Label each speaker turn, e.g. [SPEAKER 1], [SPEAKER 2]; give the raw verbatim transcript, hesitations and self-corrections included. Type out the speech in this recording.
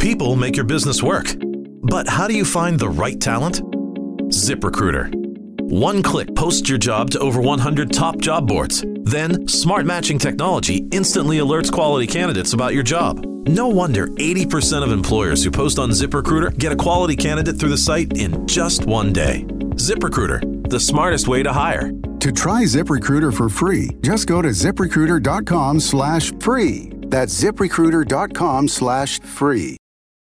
[SPEAKER 1] People make your business work. But how do you find the right talent? ZipRecruiter. One click posts your job to over one hundred top job boards. Then, smart matching technology instantly alerts quality candidates about your job. No wonder eighty percent of employers who post on ZipRecruiter get a quality candidate through the site in just one day. ZipRecruiter, the smartest way to hire.
[SPEAKER 2] To try ZipRecruiter for free, just go to ZipRecruiter.com slash free. That's ZipRecruiter.com slash free.